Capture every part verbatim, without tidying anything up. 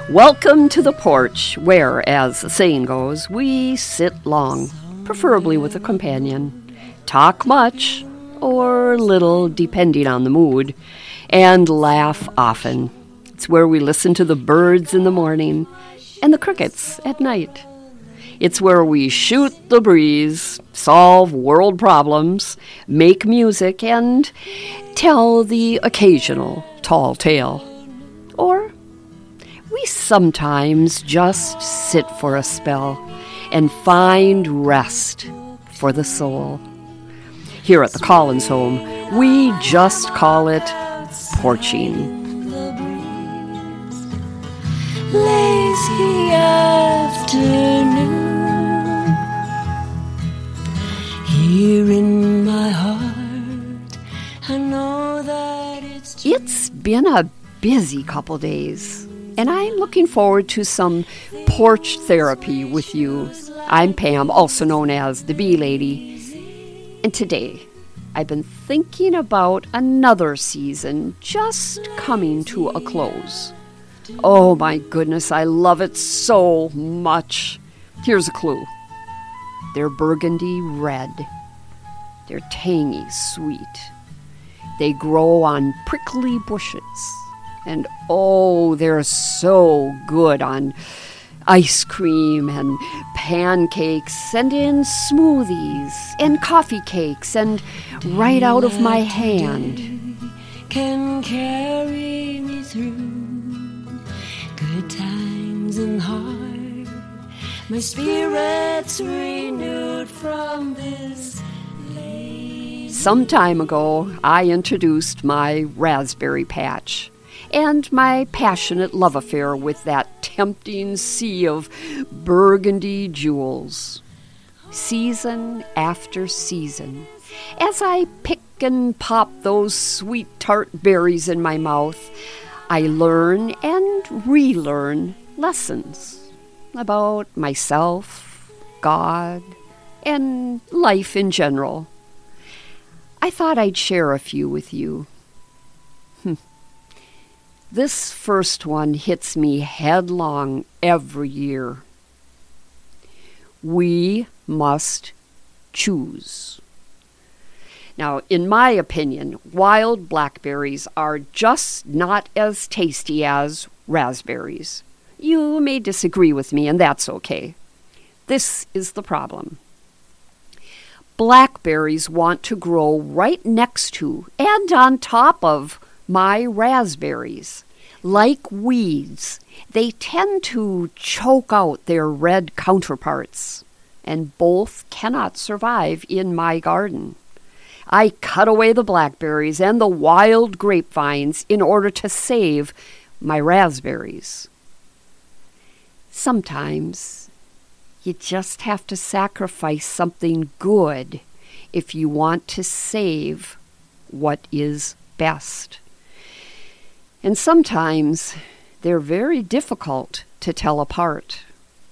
Welcome to the porch, where, as the saying goes, we sit long, preferably with a companion, talk much, or little, depending on the mood, and laugh often. It's where we listen to the birds in the morning and the crickets at night. It's where we shoot the breeze, solve world problems, make music, and tell the occasional tall tale. Or we sometimes just sit for a spell and find rest for the soul. Here at the Collins home, we just call it porching. Lazy afternoon, here in my heart, I know that it's true. It's been a busy couple days, and I'm looking forward to some porch therapy with you. I'm Pam, also known as the Bee Lady, and today I've been thinking about another season just coming to a close. Oh my goodness, I love it so much. Here's a clue. They're burgundy red. They're tangy sweet. They grow on prickly bushes. And oh, they're so good on ice cream and pancakes and in smoothies and coffee cakes and right out of my hand. Can carry me through good times and hard. My spirit's renewed from this lazy. Some time ago, I introduced my raspberry patch and my passionate love affair with that tempting sea of burgundy jewels. Season after season, as I pick and pop those sweet tart berries in my mouth, I learn and relearn lessons about myself, God, and life in general. I thought I'd share a few with you. Hm. This first one hits me headlong every year. We must choose. Now, in my opinion, wild blackberries are just not as tasty as raspberries. You may disagree with me, and that's okay. This is the problem. Blackberries want to grow right next to and on top of my raspberries. Like weeds, they tend to choke out their red counterparts, and both cannot survive in my garden. I cut away the blackberries and the wild grapevines in order to save my raspberries. Sometimes you just have to sacrifice something good if you want to save what is best. And sometimes they're very difficult to tell apart.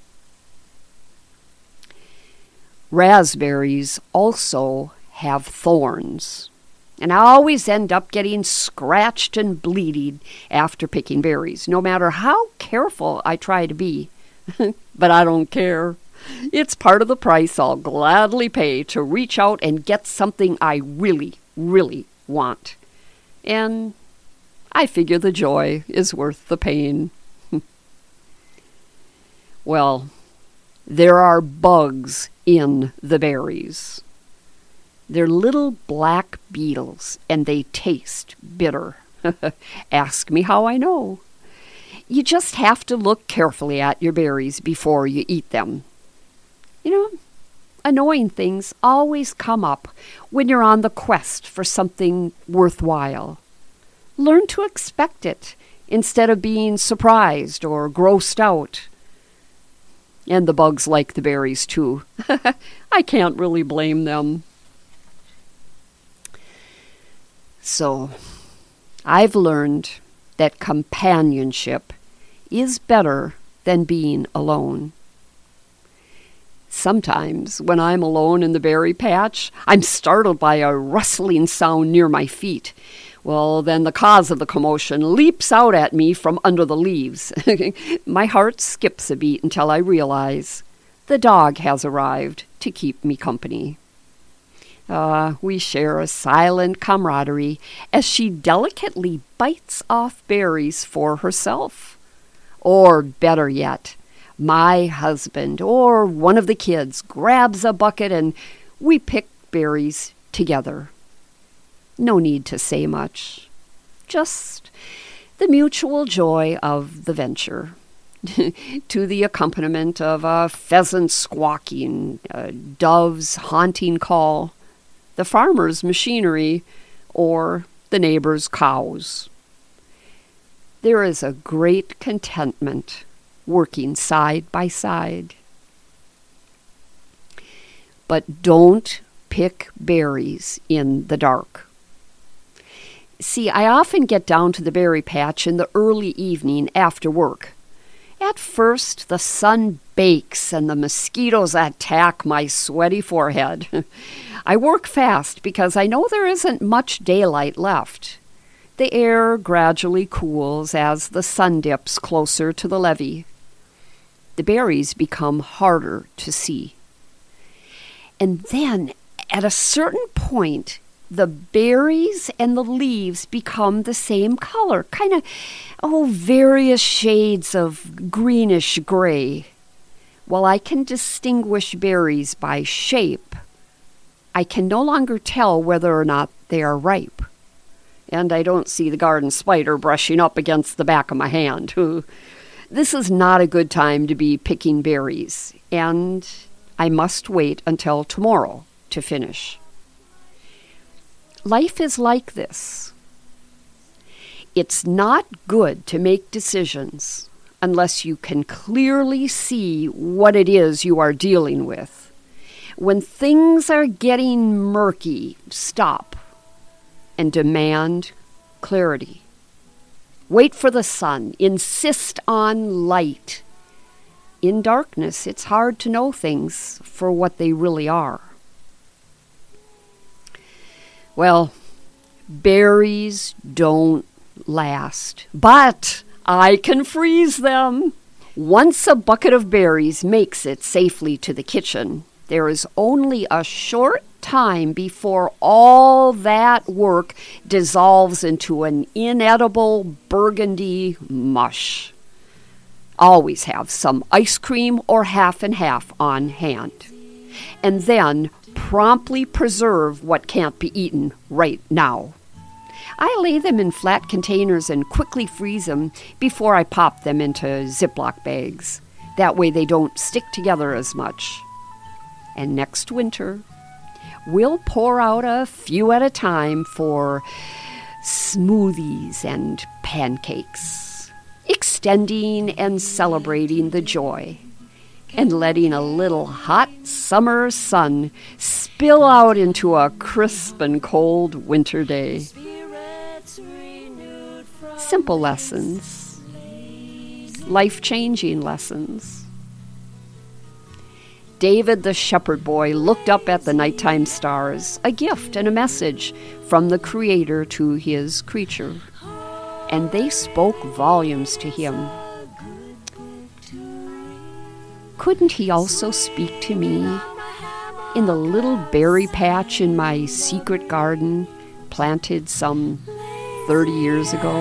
Raspberries also have thorns, and I always end up getting scratched and bleeding after picking berries, no matter how careful I try to be. But I don't care. It's part of the price I'll gladly pay to reach out and get something I really, really want. And I figure the joy is worth the pain. Well, there are bugs in the berries. They're little black beetles, and they taste bitter. Ask me how I know. You just have to look carefully at your berries before you eat them. You know, annoying things always come up when you're on the quest for something worthwhile. Learn to expect it instead of being surprised or grossed out. And the bugs like the berries, too. I can't really blame them. So, I've learned that companionship is better than being alone. Sometimes, when I'm alone in the berry patch, I'm startled by a rustling sound near my feet. Well, then the cause of the commotion leaps out at me from under the leaves. My heart skips a beat until I realize the dog has arrived to keep me company. Uh, we share a silent camaraderie as she delicately bites off berries for herself. Or better yet, my husband or one of the kids grabs a bucket and we pick berries together. No need to say much, just the mutual joy of the venture, to the accompaniment of a pheasant squawking, a dove's haunting call, the farmer's machinery, or the neighbor's cows. There is a great contentment working side by side. But don't pick berries in the dark. See, I often get down to the berry patch in the early evening after work. At first, the sun bakes and the mosquitoes attack my sweaty forehead. I work fast because I know there isn't much daylight left. The air gradually cools as the sun dips closer to the levee. The berries become harder to see. And then, at a certain point, the berries and the leaves become the same color, kind of, oh, various shades of greenish gray. While I can distinguish berries by shape, I can no longer tell whether or not they are ripe. And I don't see the garden spider brushing up against the back of my hand. This is not a good time to be picking berries, and I must wait until tomorrow to finish. Life is like this. It's not good to make decisions unless you can clearly see what it is you are dealing with. When things are getting murky, stop and demand clarity. Wait for the sun. Insist on light. In darkness, it's hard to know things for what they really are. Well, berries don't last, but I can freeze them. Once a bucket of berries makes it safely to the kitchen, there is only a short time before all that work dissolves into an inedible burgundy mush. Always have some ice cream or half and half on hand. And then promptly preserve what can't be eaten right now. I lay them in flat containers and quickly freeze them before I pop them into Ziploc bags. That way they don't stick together as much. And next winter, we'll pour out a few at a time for smoothies and pancakes, extending and celebrating the joy, and letting a little hot summer sun spill out into a crisp and cold winter day. Simple lessons, life-changing lessons. David the shepherd boy looked up at the nighttime stars, a gift and a message from the Creator to his creature, and they spoke volumes to him. Couldn't he also speak to me in the little berry patch in my secret garden planted some thirty years ago?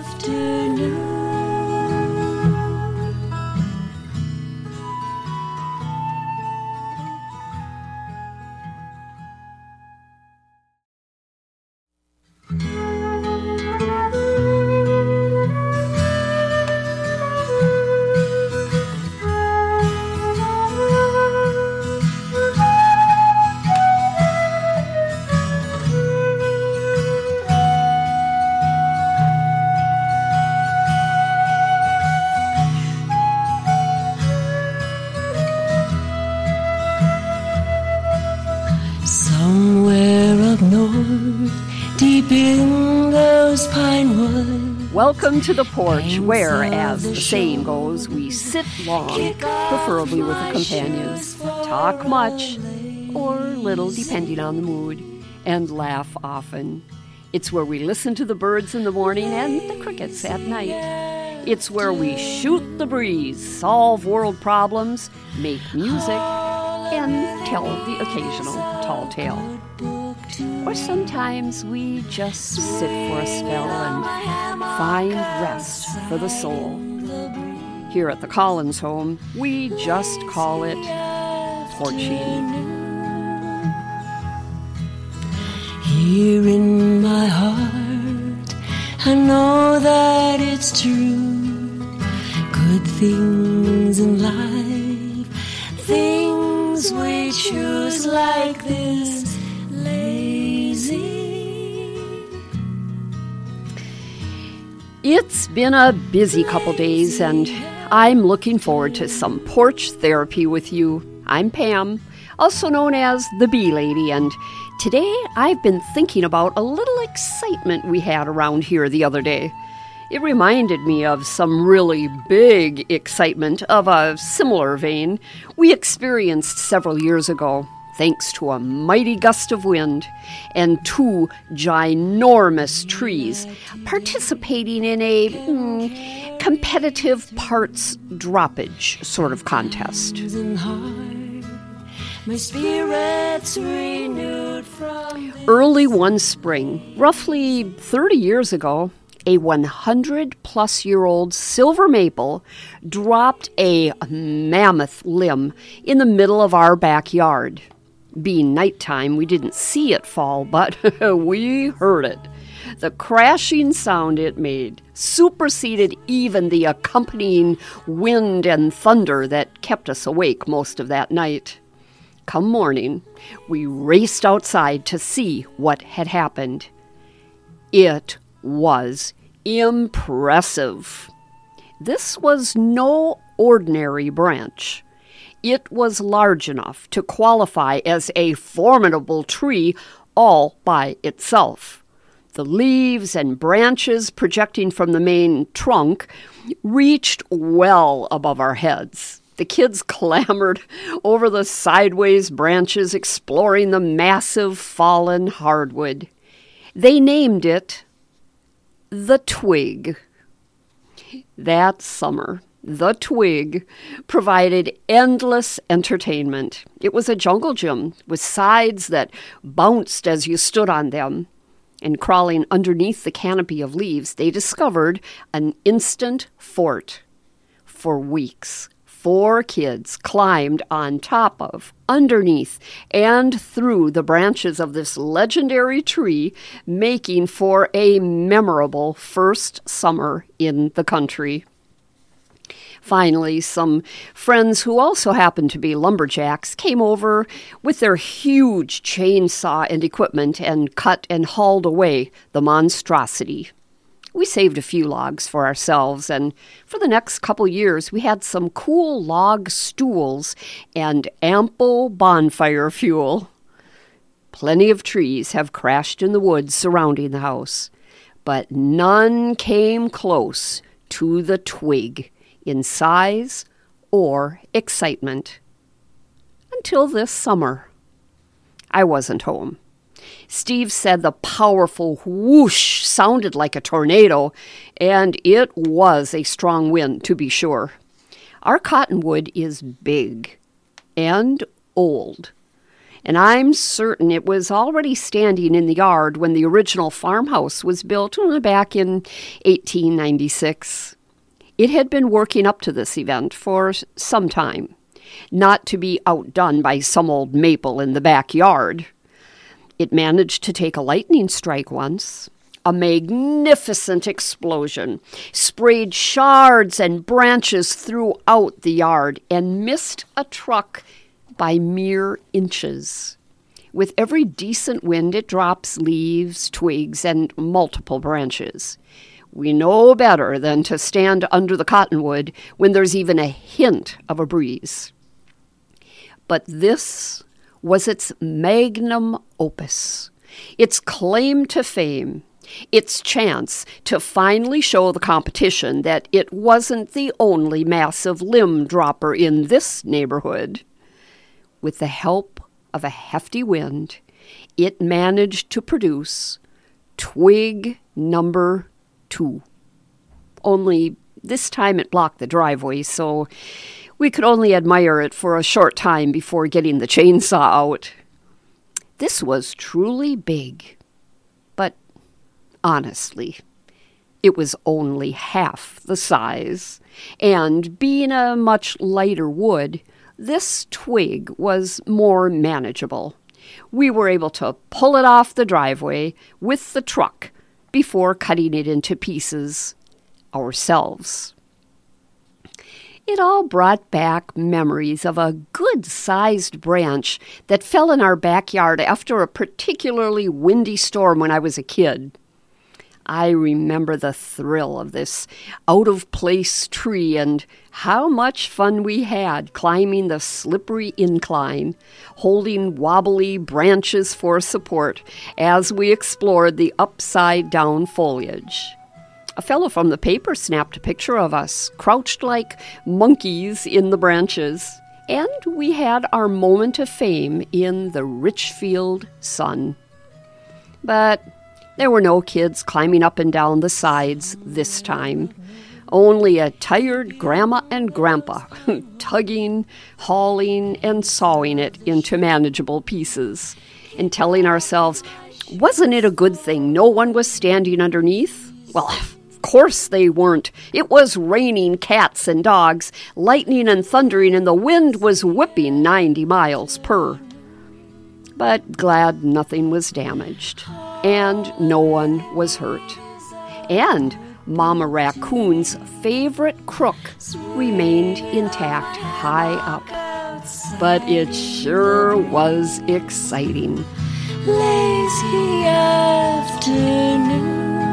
Welcome to the porch where, as the saying goes, we sit long, preferably with a companion, talk much, or little depending on the mood, and laugh often. It's where we listen to the birds in the morning and the crickets at night. It's where we shoot the breeze, solve world problems, make music, and tell the occasional tall tale. Or sometimes we just sit for a spell and find rest for the soul. Here at the Collins home, we just call it porching. Here in my heart, I know that it's true. Good things in life, things we choose like this lazy. It's been a busy couple days, and I'm looking forward to some porch therapy with you. I'm Pam, also known as the Bee Lady, and today I've been thinking about a little excitement we had around here the other day. It reminded me of some really big excitement of a similar vein we experienced several years ago, thanks to a mighty gust of wind and two ginormous trees participating in a mm, competitive parts droppage sort of contest. My spirit's renewed from Early one spring, roughly thirty years ago, a one hundred plus year old silver maple dropped a mammoth limb in the middle of our backyard. Being nighttime, we didn't see it fall, but we heard it. The crashing sound it made superseded even the accompanying wind and thunder that kept us awake most of that night. Come morning, we raced outside to see what had happened. It was impressive. This was no ordinary branch. It was large enough to qualify as a formidable tree all by itself. The leaves and branches projecting from the main trunk reached well above our heads. The kids clambered over the sideways branches, exploring the massive fallen hardwood. They named it the Twig. That summer, the Twig provided endless entertainment. It was a jungle gym with sides that bounced as you stood on them. And crawling underneath the canopy of leaves, they discovered an instant fort. For weeks, four kids climbed on top of, underneath, and through the branches of this legendary tree, making for a memorable first summer in the country. Finally, some friends who also happened to be lumberjacks came over with their huge chainsaw and equipment and cut and hauled away the monstrosity. We saved a few logs for ourselves, and for the next couple years we had some cool log stools and ample bonfire fuel. Plenty of trees have crashed in the woods surrounding the house, but none came close to the Twig in size or excitement. Until this summer. I wasn't home. Steve said the powerful whoosh sounded like a tornado, and it was a strong wind, to be sure. Our cottonwood is big and old, and I'm certain it was already standing in the yard when the original farmhouse was built back in eighteen ninety-six. It had been working up to this event for some time, not to be outdone by some old maple in the backyard. It managed to take a lightning strike once. A magnificent explosion sprayed shards and branches throughout the yard and missed a truck by mere inches. With every decent wind, it drops leaves, twigs, and multiple branches. We know better than to stand under the cottonwood when there's even a hint of a breeze. But this was its magnum opus, its claim to fame, its chance to finally show the competition that it wasn't the only massive limb dropper in this neighborhood. With the help of a hefty wind, it managed to produce twig number two. Only this time it blocked the driveway, so we could only admire it for a short time before getting the chainsaw out. This was truly big, but honestly, it was only half the size, and being a much lighter wood, this twig was more manageable. We were able to pull it off the driveway with the truck before cutting it into pieces ourselves. It all brought back memories of a good-sized branch that fell in our backyard after a particularly windy storm when I was a kid. I remember the thrill of this out-of-place tree and how much fun we had climbing the slippery incline, holding wobbly branches for support as we explored the upside-down foliage. A fellow from the paper snapped a picture of us, crouched like monkeys in the branches, and we had our moment of fame in the Richfield sun. But there were no kids climbing up and down the sides this time. Only a tired grandma and grandpa tugging, hauling, and sawing it into manageable pieces, and telling ourselves, wasn't it a good thing no one was standing underneath? Well, of course they weren't. It was raining cats and dogs, lightning and thundering, and the wind was whipping ninety miles per. But glad nothing was damaged, and no one was hurt. And Mama Raccoon's favorite crook remained intact high up. But it sure was exciting. Lazy afternoon.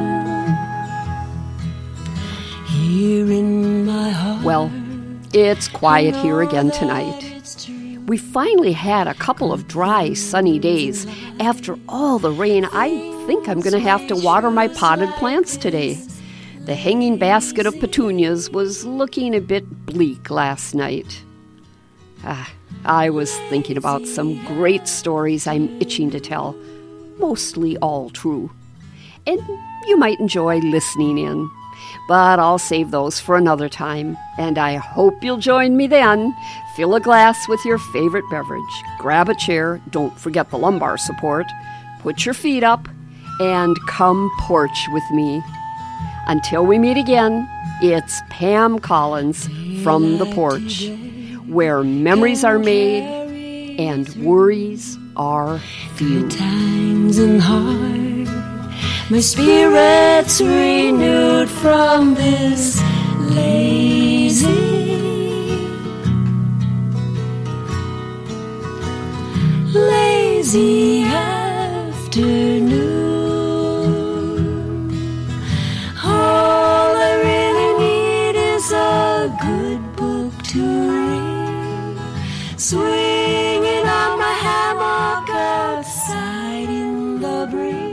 Here in my heart. Well, it's quiet here again tonight. We finally had a couple of dry, sunny days. After all the rain, I think I'm going to have to water my potted plants today. The hanging basket of petunias was looking a bit bleak last night. Ah, I was thinking about some great stories I'm itching to tell, mostly all true. And you might enjoy listening in. But I'll save those for another time, and I hope you'll join me then. Fill a glass with your favorite beverage, grab a chair, don't forget the lumbar support, put your feet up, and come porch with me. Until we meet again, it's Pam Collins from the porch, where memories are made and worries are few. Times and hard. My spirit's renewed from this lazy, lazy afternoon. All I really need is a good book to read, swinging on my hammock outside in the breeze.